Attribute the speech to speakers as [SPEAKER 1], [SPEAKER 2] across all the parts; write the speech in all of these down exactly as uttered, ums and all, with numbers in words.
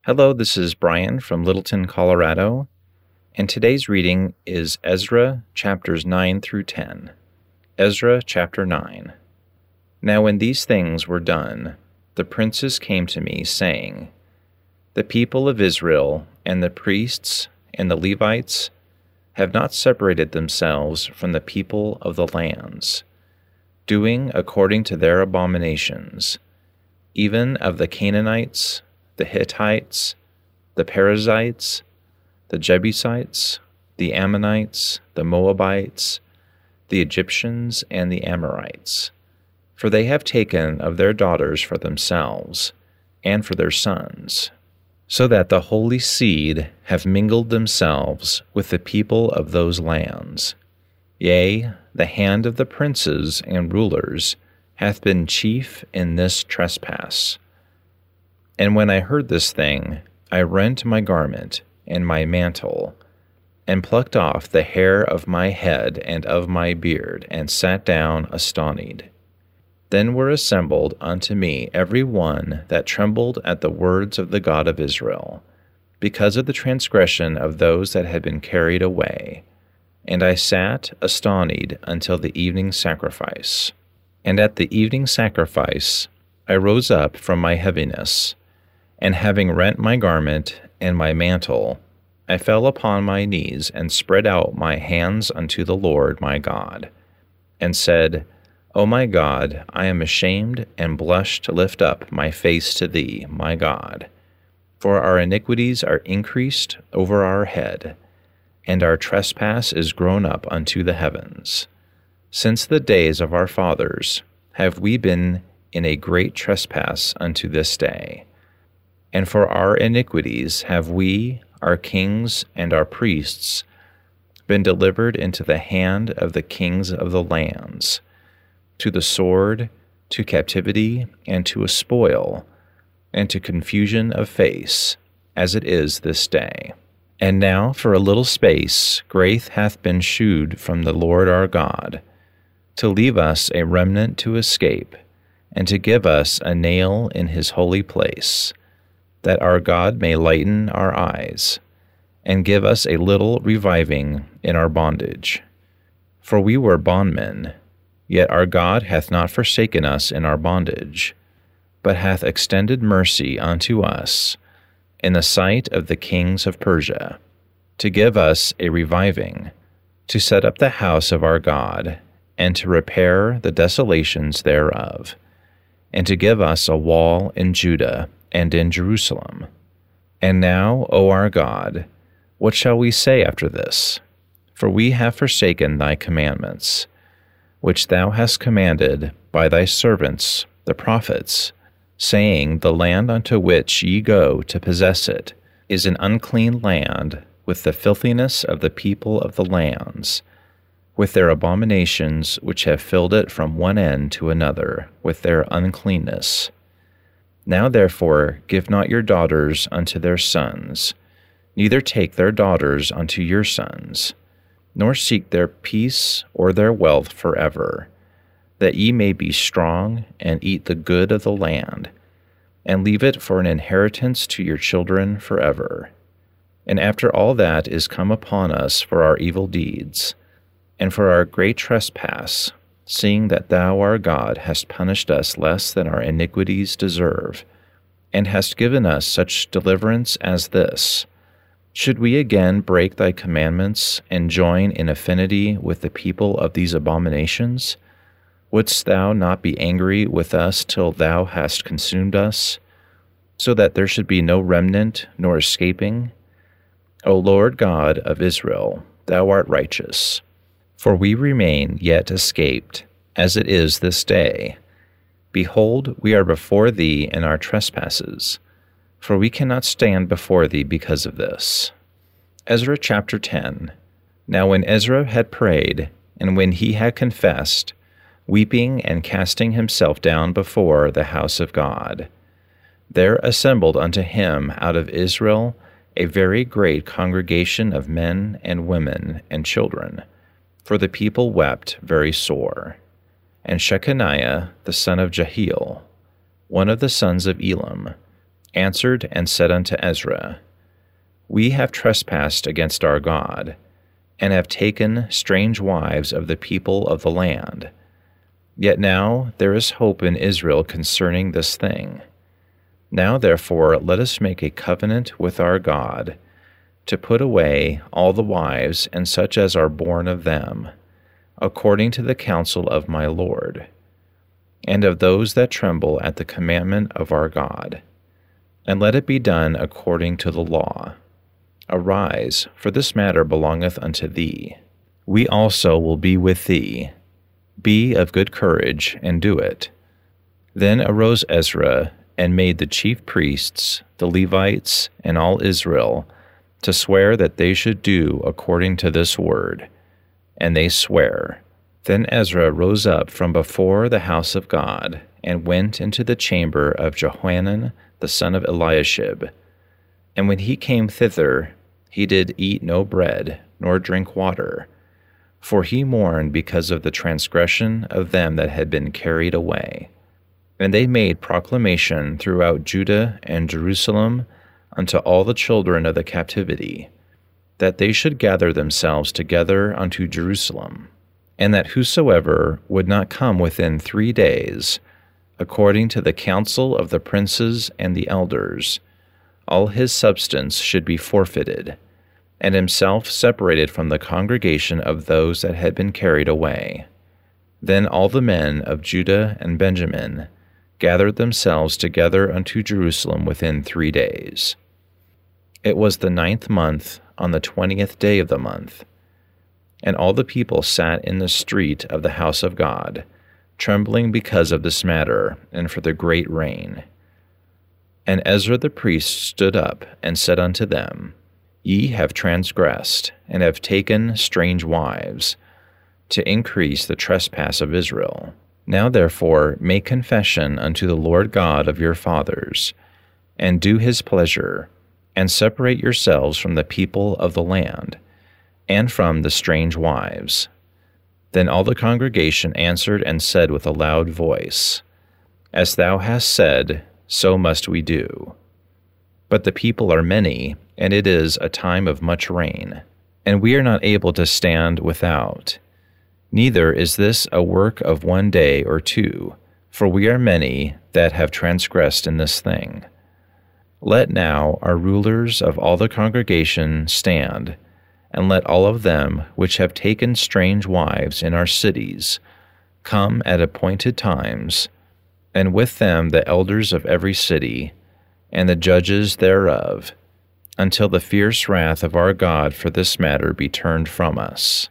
[SPEAKER 1] Hello, this is Brian from Littleton, Colorado, and today's reading is Ezra chapters nine through ten. Ezra chapter nine. Now when these things were done, the princes came to me, saying, The people of Israel and the priests and the Levites have not separated themselves from the people of the lands, doing according to their abominations, even of the Canaanites, the Hittites, the Perizzites, the Jebusites, the Ammonites, the Moabites, the Egyptians, and the Amorites. For they have taken of their daughters for themselves, and for their sons, so that the holy seed have mingled themselves with the people of those lands. Yea, the hand of the princes and rulers hath been chief in this trespass. And when I heard this thing, I rent my garment and my mantle, and plucked off the hair of my head and of my beard, and sat down astonied. Then were assembled unto me every one that trembled at the words of the God of Israel, because of the transgression of those that had been carried away. And I sat astonied until the evening sacrifice. And at the evening sacrifice I rose up from my heaviness, and having rent my garment and my mantle, I fell upon my knees and spread out my hands unto the Lord my God, and said, O my God, I am ashamed and blush to lift up my face to thee, my God. For our iniquities are increased over our head, and our trespass is grown up unto the heavens. Since the days of our fathers have we been in a great trespass unto this day. And for our iniquities have we, our kings and our priests, been delivered into the hand of the kings of the lands, to the sword, to captivity, and to a spoil, and to confusion of face, as it is this day. And now for a little space grace hath been shewed from the Lord our God, to leave us a remnant to escape, and to give us a nail in his holy place, that our God may lighten our eyes, and give us a little reviving in our bondage. For we were bondmen, yet our God hath not forsaken us in our bondage, but hath extended mercy unto us in the sight of the kings of Persia, to give us a reviving, to set up the house of our God, and to repair the desolations thereof, and to give us a wall in Judah and in Jerusalem. And now, O our God, what shall we say after this? For we have forsaken thy commandments, which thou hast commanded by thy servants the prophets, saying, The land unto which ye go to possess it is an unclean land, with the filthiness of the people of the lands, with their abominations which have filled it from one end to another, with their uncleanness. Now therefore give not your daughters unto their sons, neither take their daughters unto your sons, nor seek their peace or their wealth forever, that ye may be strong and eat the good of the land, and leave it for an inheritance to your children forever. And after all that is come upon us for our evil deeds, and for our great trespass, seeing that thou, our God, hast punished us less than our iniquities deserve, and hast given us such deliverance as this, should we again break thy commandments and join in affinity with the people of these abominations? Wouldst thou not be angry with us till thou hast consumed us, so that there should be no remnant nor escaping? O Lord God of Israel, thou art righteous. For we remain yet escaped, as it is this day. Behold, we are before thee in our trespasses, for we cannot stand before thee because of this. Ezra chapter ten. Now when Ezra had prayed, and when he had confessed, weeping and casting himself down before the house of God, there assembled unto him out of Israel a very great congregation of men and women and children, for the people wept very sore. And Shechaniah the son of Jehiel, one of the sons of Elam, answered and said unto Ezra, We have trespassed against our God, and have taken strange wives of the people of the land. Yet now there is hope in Israel concerning this thing. Now therefore let us make a covenant with our God, to put away all the wives and such as are born of them, according to the counsel of my Lord, and of those that tremble at the commandment of our God. And let it be done according to the law. Arise, for this matter belongeth unto thee. We also will be with thee. Be of good courage, and do it. Then arose Ezra, and made the chief priests, the Levites, and all Israel, to swear that they should do according to this word. And they sware. Then Ezra rose up from before the house of God, and went into the chamber of Johanan the son of Eliashib. And when he came thither, he did eat no bread, nor drink water, for he mourned because of the transgression of them that had been carried away. And they made proclamation throughout Judah and Jerusalem unto all the children of the captivity, that they should gather themselves together unto Jerusalem, and that whosoever would not come within three days, according to the counsel of the princes and the elders, all his substance should be forfeited, and himself separated from the congregation of those that had been carried away. Then all the men of Judah and Benjamin gathered themselves together unto Jerusalem within three days. It was the ninth month, on the twentieth day of the month. And all the people sat in the street of the house of God, trembling because of this matter, and for the great rain. And Ezra the priest stood up, and said unto them, Ye have transgressed, and have taken strange wives, to increase the trespass of Israel. Now therefore make confession unto the Lord God of your fathers, and do his pleasure, and separate yourselves from the people of the land, and from the strange wives. Then all the congregation answered and said with a loud voice, As thou hast said, so must we do. But the people are many, and it is a time of much rain, and we are not able to stand without. Neither is this a work of one day or two, for we are many that have transgressed in this thing. Let now our rulers of all the congregation stand, and let all of them which have taken strange wives in our cities come at appointed times, and with them the elders of every city, and the judges thereof, until the fierce wrath of our God for this matter be turned from us.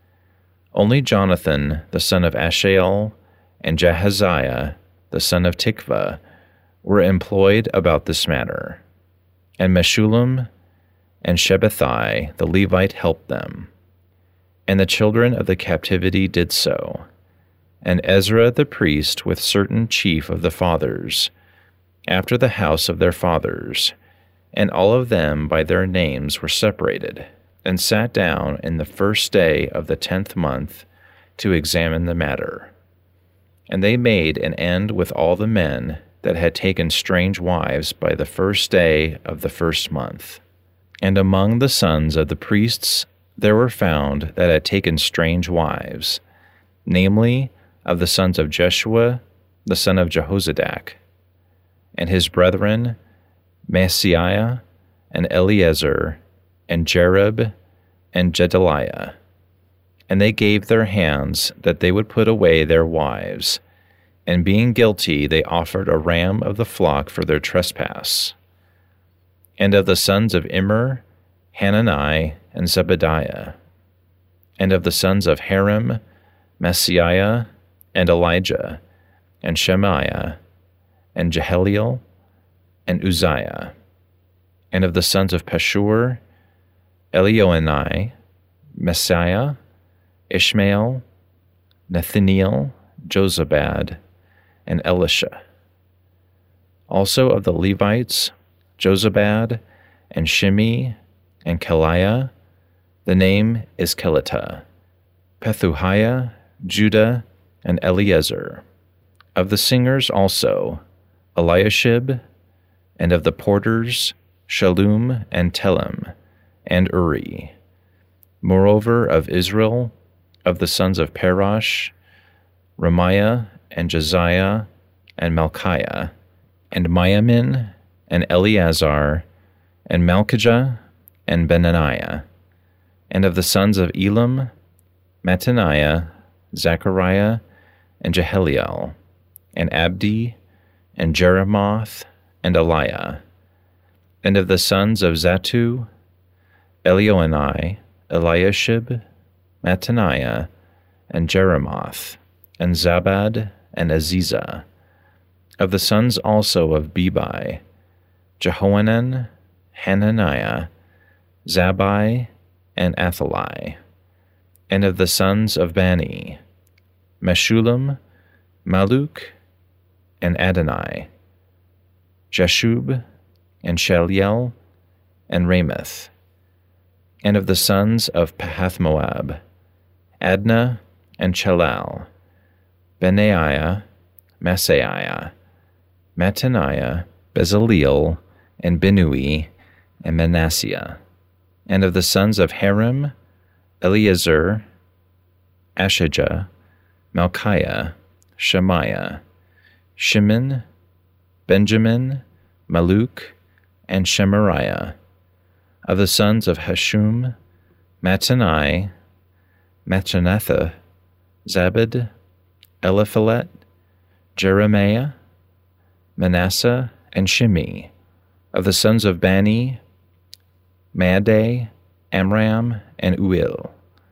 [SPEAKER 1] Only Jonathan the son of Ashael, and Jahaziah the son of Tikvah, were employed about this matter, and Meshullam and Shabbathai the Levite helped them. And the children of the captivity did so, and Ezra the priest with certain chief of the fathers, after the house of their fathers, and all of them by their names were separated, and sat down in the first day of the tenth month to examine the matter. And they made an end with all the men that had taken strange wives by the first day of the first month. And among the sons of the priests there were found that had taken strange wives, namely, of the sons of Jeshua, the son of Jehozadak, and his brethren, Maaseiah, and Eleazar, and Jerib, and Gedaliah. And they gave their hands that they would put away their wives, and being guilty they offered a ram of the flock for their trespass. And of the sons of Immer, Hanani, and Zebadiah. And of the sons of Harim, Maaseiah, and Elijah, and Shemaiah, and Jehaleel, and Uzziah. And of the sons of Pashur, Elioenai, Messiah, Ishmael, Nathaniel, Jozabad, and Elisha. Also of the Levites, Jozabad, and Shimi, and Keliah, the name is Kelita, Pethuhiah, Judah, and Eliezer. Of the singers also, Eliashib, And of the porters, Shallum and Telem, and Uri. Moreover, of Israel, of the sons of Parosh, Ramiah, and Josiah, and Malchiah, and Miamin, and Eleazar, and Malchijah, and Benaniah. And of the sons of Elam, Mattaniah, Zechariah, and Jeheliel, and Abdi, and Jeremoth, and Eliah. And of the sons of Zattu, Elioenai, Eliashib, Mattaniah, and Jeremoth, and Zabad, and Aziza. Of the sons also of Bebai, Jehohanan, Hananiah, Zabai, and Athaliah. And of the sons of Bani, Meshullam, Maluk, and Adonai, Jeshub, and Shaliel, and Ramoth. And of the sons of Pahath-Moab, Adnah, and Chelal, Benaiah, Maaseiah, Mattaniah, Bezaleel, and Binui, and Manasseh. And of the sons of Harim, Eliezer, Ashijah, Malchiah, Shemaiah, Shimon, Benjamin, Maluk, and Shemariah. Of the sons of Hashum, Mattanai, Mattanatha, Zabad, Eliphalet, Jeremiah, Manasseh, and Shimi. Of the sons of Bani, Maadai, Amram, and Uil.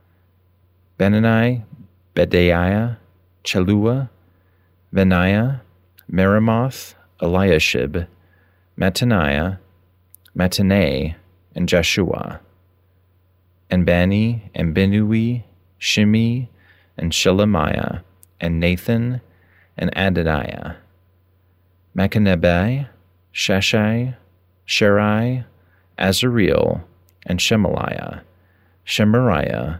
[SPEAKER 1] Benani, Bedaiah, Chelua, Benaiah, Meremoth, Eliashib, Mattaniah, Mattanai, and Joshua. And Bani, and Binui, Shimi, and Shelemiah, and Nathan, and Adoniah. Machanebai, Shashai, Sherai, Azareel, and Shemaliah, Shemariah,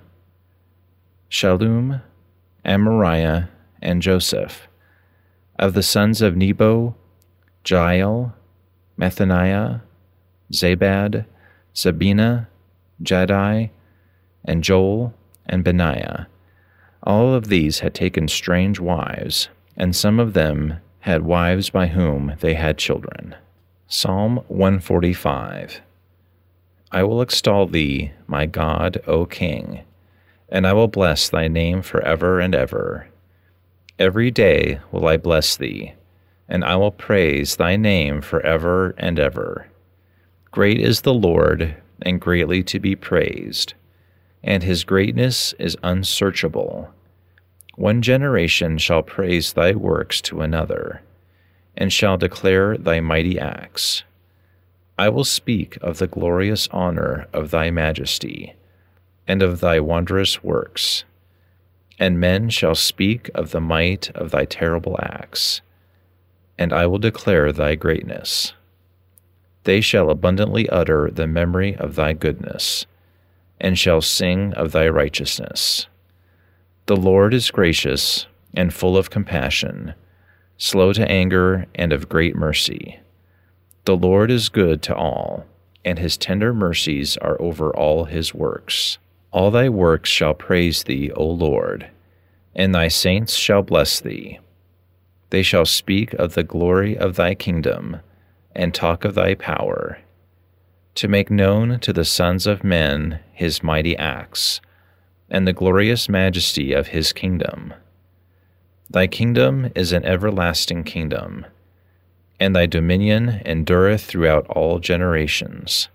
[SPEAKER 1] Shallum, Amariah, and Joseph. Of the sons of Nebo, Jael, Mathaniah, Zabad, Sabina, Jaddai, and Joel, and Benaiah. All of these had taken strange wives, and some of them had wives by whom they had children. Psalm one forty-five. I will extol thee, my God, O King, and I will bless thy name forever and ever. Every day will I bless thee, and I will praise thy name forever and ever. Great is the Lord, and greatly to be praised, and his greatness is unsearchable. One generation shall praise thy works to another, and shall declare thy mighty acts. I will speak of the glorious honor of thy majesty, and of thy wondrous works. And men shall speak of the might of thy terrible acts, and I will declare thy greatness. They shall abundantly utter the memory of thy goodness, and shall sing of thy righteousness. The Lord is gracious and full of compassion, slow to anger and of great mercy. The Lord is good to all, and his tender mercies are over all his works. All thy works shall praise thee, O Lord, and thy saints shall bless thee. They shall speak of the glory of thy kingdom, and talk of thy power, to make known to the sons of men his mighty acts, and the glorious majesty of his kingdom. Thy kingdom is an everlasting kingdom, and thy dominion endureth throughout all generations.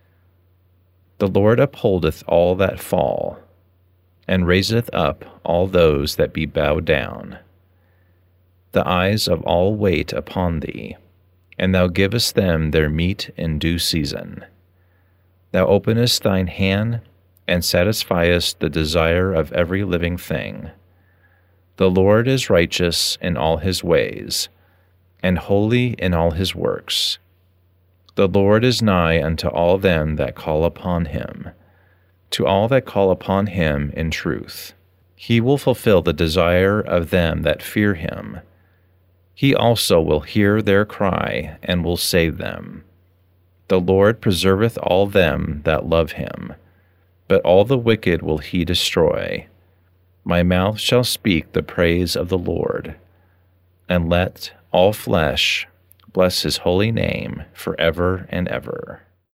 [SPEAKER 1] The Lord upholdeth all that fall, and raiseth up all those that be bowed down. The eyes of all wait upon thee, and thou givest them their meat in due season. Thou openest thine hand, and satisfiest the desire of every living thing. The Lord is righteous in all his ways, and holy in all his works. The Lord is nigh unto all them that call upon him, to all that call upon him in truth. He will fulfill the desire of them that fear him. He also will hear their cry and will save them. The Lord preserveth all them that love him, but all the wicked will he destroy. My mouth shall speak the praise of the Lord, and let all flesh bless his holy name forever and ever.